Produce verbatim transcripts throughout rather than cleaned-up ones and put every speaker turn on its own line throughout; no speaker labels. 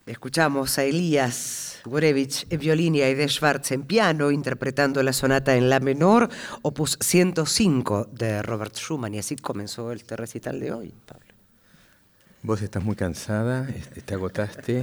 Escuchamos a Elías Gurevich en violín y a Aide Schwartz en piano interpretando la sonata en la menor, opus ciento cinco de Robert Schumann. Y así comenzó este recital de hoy, Pablo.
Vos estás muy cansada, te agotaste.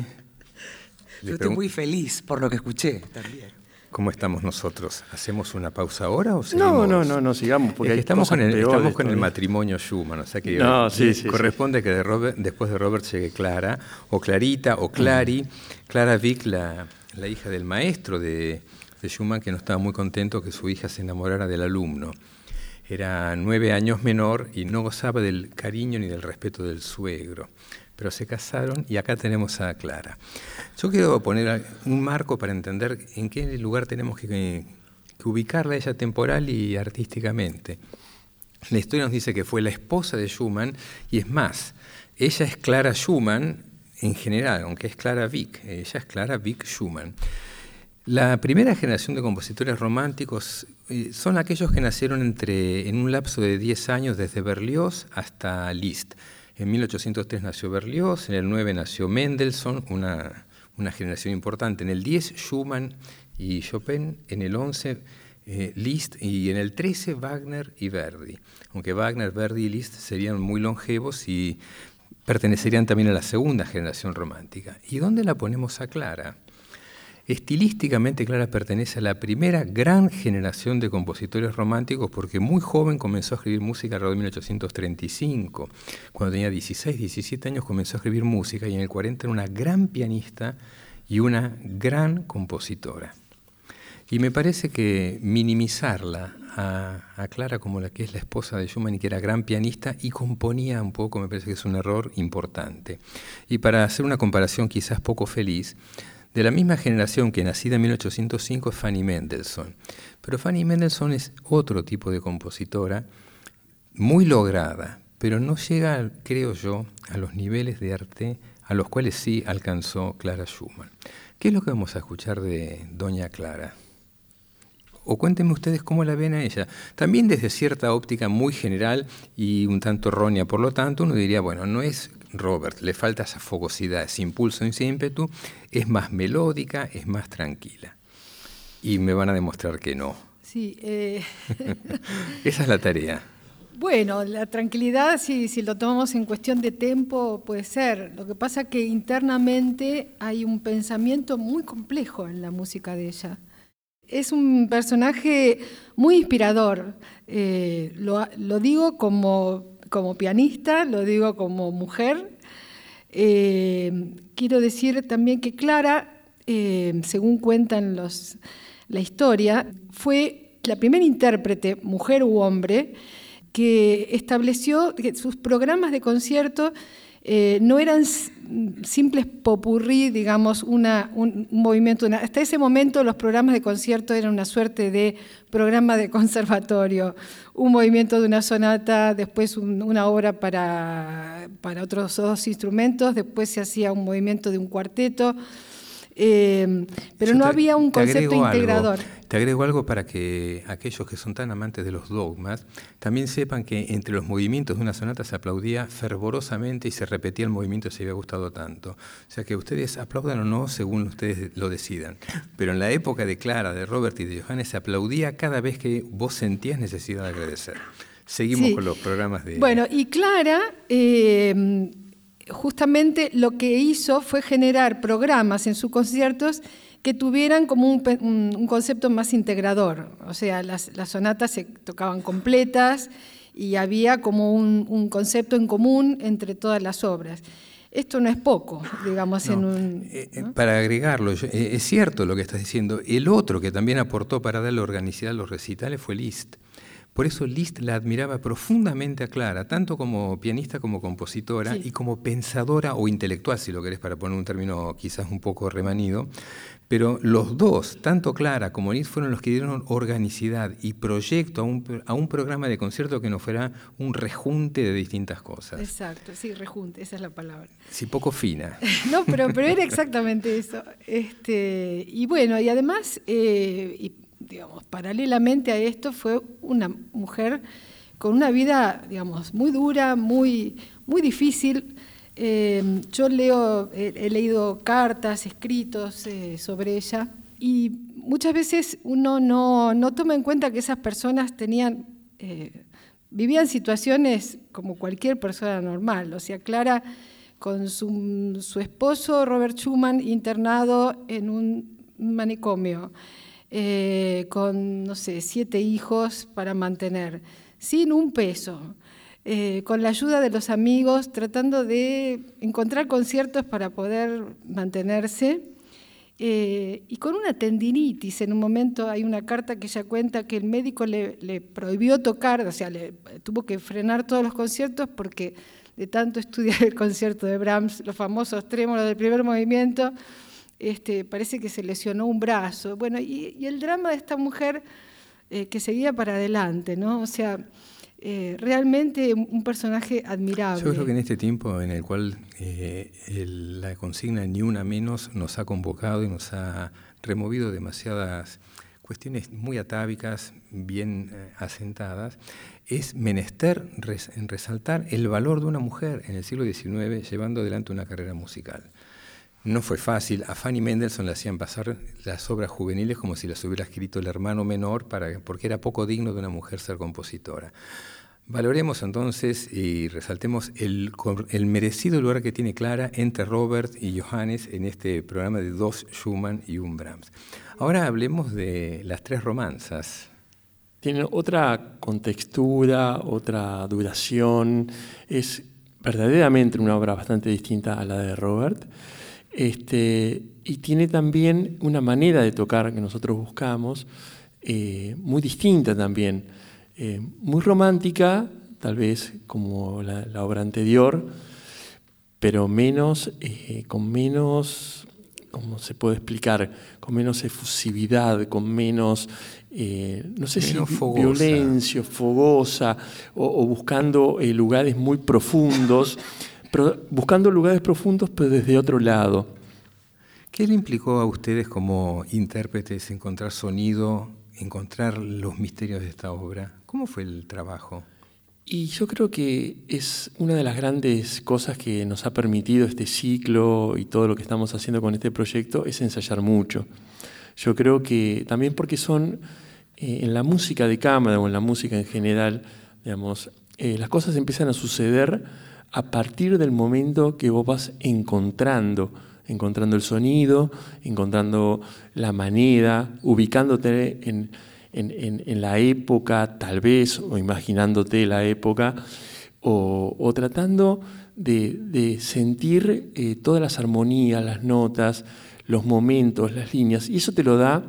Yo estoy muy feliz por lo que escuché también.
¿Cómo estamos nosotros? ¿Hacemos una pausa ahora o seguimos?
No, no, no, no sigamos porque
es que
hay
estamos con el,
peores,
estamos con el
todavía.
matrimonio Schumann, o sea que
no, sí, sí,
corresponde
sí.
que de Robert, después de Robert llegue Clara, o Clarita, o Clary. Mm. Clara Wieck, la, la hija del maestro de, de Schumann, que no estaba muy contento que su hija se enamorara del alumno. Era nueve años menor y no gozaba del cariño ni del respeto del suegro. Pero se casaron y acá tenemos a Clara. Yo quiero poner un marco para entender en qué lugar tenemos que, que ubicarla ella temporal y artísticamente. La historia nos dice que fue la esposa de Schumann y es más, ella es Clara Schumann en general, aunque es Clara Wieck, ella es Clara Wieck Schumann. La primera generación de compositores románticos eh, son aquellos que nacieron entre, en un lapso de diez años desde Berlioz hasta Liszt. En mil ochocientos tres nació Berlioz, en el nueve nació Mendelssohn, una, una generación importante. En el diez Schumann y Chopin, en el once eh, Liszt y en el trece Wagner y Verdi. Aunque Wagner, Verdi y Liszt serían muy longevos y pertenecerían también a la segunda generación romántica. ¿Y dónde la ponemos a Clara? Estilísticamente, Clara pertenece a la primera gran generación de compositores románticos porque muy joven comenzó a escribir música alrededor de mil ochocientos treinta y cinco. Cuando tenía dieciséis, diecisiete años comenzó a escribir música y en el cuarenta era una gran pianista y una gran compositora. Y me parece que minimizarla a, a Clara como la que es la esposa de Schumann y que era gran pianista y componía un poco, me parece que es un error importante. Y para hacer una comparación quizás poco feliz, de la misma generación que nacida en mil ochocientos cinco es Fanny Mendelssohn. Pero Fanny Mendelssohn es otro tipo de compositora, muy lograda, pero no llega, creo yo, a los niveles de arte a los cuales sí alcanzó Clara Schumann. ¿Qué es lo que vamos a escuchar de doña Clara? O cuéntenme ustedes cómo la ven a ella. También desde cierta óptica muy general y un tanto errónea, por lo tanto, uno diría, bueno, no es Robert, le falta esa fogosidad, ese impulso, ese ímpetu, es más melódica, es más tranquila. Y me van a demostrar que no.
Sí. Eh...
Esa es la tarea.
Bueno, la tranquilidad, si, si lo tomamos en cuestión de tiempo, puede ser. Lo que pasa es que internamente hay un pensamiento muy complejo en la música de ella. Es un personaje muy inspirador. Eh, lo, lo digo como, como pianista, lo digo como mujer. Eh, quiero decir también que Clara, eh, según cuentan los, la historia, fue la primera intérprete, mujer u hombre, que estableció que sus programas de concierto eh, no eran simples popurrí, digamos, una, un, un movimiento. Una, hasta ese momento los programas de concierto eran una suerte de programa de conservatorio, un movimiento de una sonata, después un, una obra para, para otros dos instrumentos, después se hacía un movimiento de un cuarteto. Eh, pero
Yo
no
te,
había un concepto integrador.
Algo, te agrego algo para que aquellos que son tan amantes de los dogmas también sepan que entre los movimientos de una sonata se aplaudía fervorosamente y se repetía el movimiento si había gustado tanto. O sea que ustedes aplaudan o no según ustedes lo decidan. Pero en la época de Clara, de Robert y de Johannes se aplaudía cada vez que vos sentías necesidad de agradecer. Seguimos sí. con los programas de...
Bueno, y Clara... Eh, justamente lo que hizo fue generar programas en sus conciertos que tuvieran como un, un, un concepto más integrador. O sea, las, las sonatas se tocaban completas y había como un, un concepto en común entre todas las obras. Esto no es poco, digamos,
no,
en un...
Eh, ¿no? Para agregarlo, yo, eh, es cierto lo que estás diciendo. El otro que también aportó para darle organicidad a los recitales fue Liszt. Por eso Liszt la admiraba profundamente a Clara, tanto como pianista como compositora sí. y como pensadora o intelectual, si lo querés, para poner un término quizás un poco remanido. Pero los dos, tanto Clara como Liszt, fueron los que dieron organicidad y proyecto a un, a un programa de concierto que no fuera un rejunte de distintas cosas.
Exacto, sí, rejunte, esa es la palabra.
Sí, poco fina.
No, pero, pero era exactamente eso. Este, y bueno, y además... Eh, y, digamos, paralelamente a esto fue una mujer con una vida, digamos, muy dura, muy, muy difícil. Eh, yo leo, eh, he leído cartas, escritos eh, sobre ella, y muchas veces uno no, no toma en cuenta que esas personas tenían, eh, vivían situaciones como cualquier persona normal. O sea, Clara con su, su esposo Robert Schumann internado en un manicomio, eh, con, no sé, siete hijos para mantener, sin un peso, eh, con la ayuda de los amigos, tratando de encontrar conciertos para poder mantenerse, eh, y con una tendinitis. En un momento hay una carta que ella cuenta que el médico le, le prohibió tocar, o sea, le tuvo que frenar todos los conciertos porque de tanto estudiar el concierto de Brahms, los famosos trémolos del primer movimiento, este, parece que se lesionó un brazo. Bueno, y, y el drama de esta mujer eh, que seguía para adelante, ¿no? O sea, eh, realmente un personaje admirable.
Yo creo que en este tiempo en el cual eh, el, la consigna Ni Una Menos nos ha convocado y nos ha removido demasiadas cuestiones muy atávicas, bien eh, asentadas, es menester res, en resaltar el valor de una mujer en el siglo diecinueve llevando adelante una carrera musical. No fue fácil. A Fanny Mendelssohn le hacían pasar las obras juveniles como si las hubiera escrito el hermano menor, para, porque era poco digno de una mujer ser compositora. Valoremos entonces y resaltemos el, el merecido lugar que tiene Clara entre Robert y Johannes en este programa de dos Schumann y un Brahms. Ahora hablemos de las tres romanzas.
Tienen otra contextura, otra duración. Es verdaderamente una obra bastante distinta a la de Robert. Este, y tiene también una manera de tocar que nosotros buscamos, eh, muy distinta también, eh, muy romántica, tal vez como la, la obra anterior, pero menos, eh, con menos, ¿cómo se puede explicar? Con menos efusividad, con menos, eh, no sé menos si fogosa. violencia, fogosa, o, o buscando eh, lugares muy profundos. Pero buscando lugares profundos, pero desde otro lado.
¿Qué le implicó a ustedes como intérpretes encontrar sonido, encontrar los misterios de esta obra? ¿Cómo fue el trabajo?
Y yo creo que es una de las grandes cosas que nos ha permitido este ciclo y todo lo que estamos haciendo con este proyecto es ensayar mucho. Yo creo que también porque son, eh, en la música de cámara o en la música en general, digamos, eh, las cosas empiezan a suceder a partir del momento que vos vas encontrando, encontrando el sonido, encontrando la manera, ubicándote en, en, en, en la época, tal vez, o imaginándote la época, o, o tratando de, de sentir eh, todas las armonías, las notas, los momentos, las líneas, y eso te lo da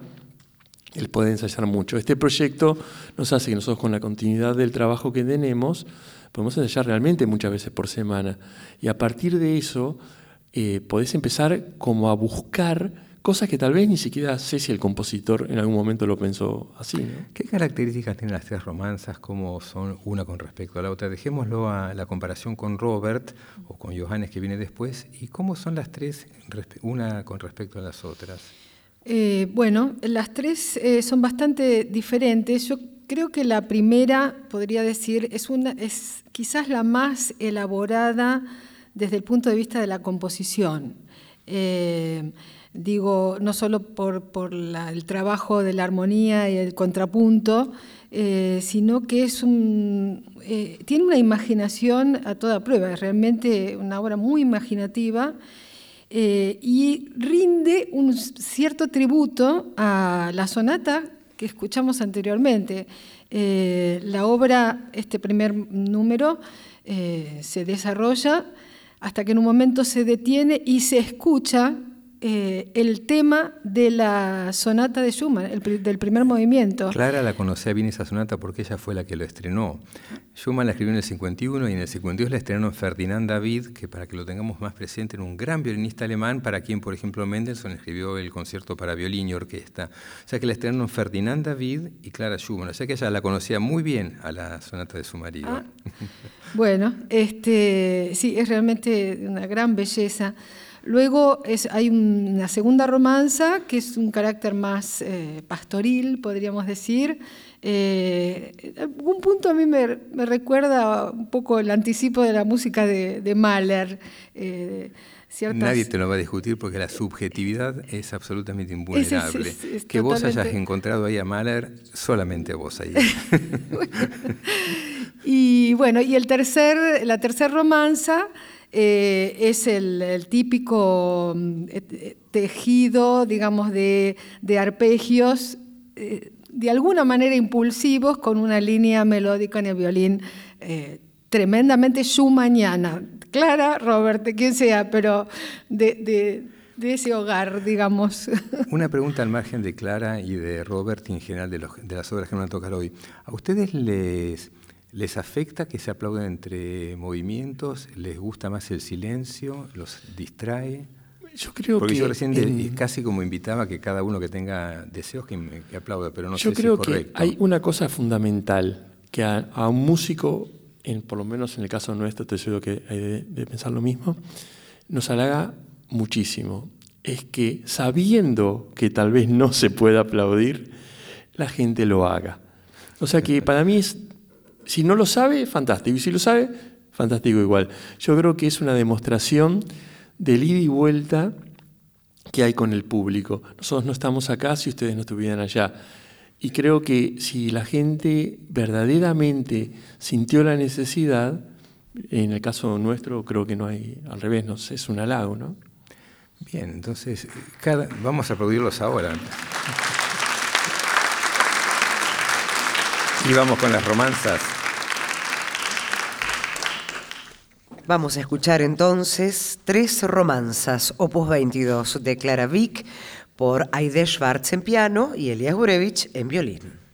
el poder ensayar mucho. Este proyecto nos hace que nosotros, con la continuidad del trabajo que tenemos, podemos ensayar realmente muchas veces por semana. Y a partir de eso, eh, podés empezar como a buscar cosas que tal vez ni siquiera sé si el compositor en algún momento lo pensó así, ¿no?
¿Qué características tienen las tres romanzas? ¿Cómo son una con respecto a la otra? Dejémoslo a la comparación con Robert o con Johannes, que viene después. ¿Y cómo son las tres, una con respecto a las otras?
Eh, bueno, las tres eh, son bastante diferentes. Yo creo que la primera, podría decir, es, una, es quizás la más elaborada desde el punto de vista de la composición. Eh, digo, no solo por, por la, el trabajo de la armonía y el contrapunto, eh, sino que es un, eh, tiene una imaginación a toda prueba. Es realmente una obra muy imaginativa. Eh, y rinde un cierto tributo a la sonata que escuchamos anteriormente. Eh, la obra, este primer número, eh, se desarrolla hasta que en un momento se detiene y se escucha eh, el tema de la sonata de Schumann, el, del primer movimiento.
Clara la conocía bien esa sonata porque ella fue la que lo estrenó. Schumann la escribió en el cincuenta y uno y en el cincuenta y dos la estrenó Ferdinand David, que para que lo tengamos más presente, era un gran violinista alemán para quien, por ejemplo, Mendelssohn escribió el concierto para violín y orquesta. O sea que la estrenó Ferdinand David y Clara Schumann. O sea que ella la conocía muy bien a la sonata de su marido.
Ah, bueno, este, sí, es realmente una gran belleza. Luego es, hay una segunda romanza que es un carácter más eh, pastoril, podríamos decir. Eh, en algún punto a mí me, me recuerda un poco el anticipo de la música de, de Mahler. Eh, Ciertas...
Nadie te lo va a discutir porque la subjetividad es absolutamente invulnerable.
Es, es, es, es
que
totalmente...
vos hayas encontrado ahí a Mahler, solamente vos ahí.
Bueno. Y bueno, y el tercer, la tercera romanza eh, es el, el típico eh, tejido, digamos, de, de arpegios, eh, de alguna manera impulsivos, con una línea melódica en el violín eh, tremendamente schumanniana. Clara, Robert, de quien sea, pero de, de, de ese hogar, digamos.
Una pregunta al margen de Clara y de Robert y en general de, los, de las obras que van a tocar hoy. ¿A ustedes les, les afecta que se aplauden entre movimientos? ¿Les gusta más el silencio? ¿Los distrae?
Yo creo
Porque
que...
yo recién
en...
casi como invitaba que cada uno que tenga deseos que, que aplauda, pero no
yo
sé si
creo
es correcto.
que hay una cosa fundamental, que a, a un músico, en, por lo menos en el caso nuestro, estoy seguro que hay de, de pensar lo mismo, nos halaga muchísimo. Es que sabiendo que tal vez no se pueda aplaudir, la gente lo haga. O sea que para mí es, si no lo sabe, fantástico, y si lo sabe, fantástico igual. Yo creo que es una demostración del ida y vuelta que hay con el público. Nosotros no estamos acá si ustedes no estuvieran allá. Y creo que si la gente verdaderamente sintió la necesidad, en el caso nuestro creo que no hay, al revés, no sé, es un halago, ¿no?
Bien, entonces cada, vamos a aplaudirlos ahora. Y vamos con las romanzas.
Vamos a escuchar entonces tres romanzas, opus veintidós, de Clara Wieck, por Aide Schwartz en piano y Elias Gurevich en violín.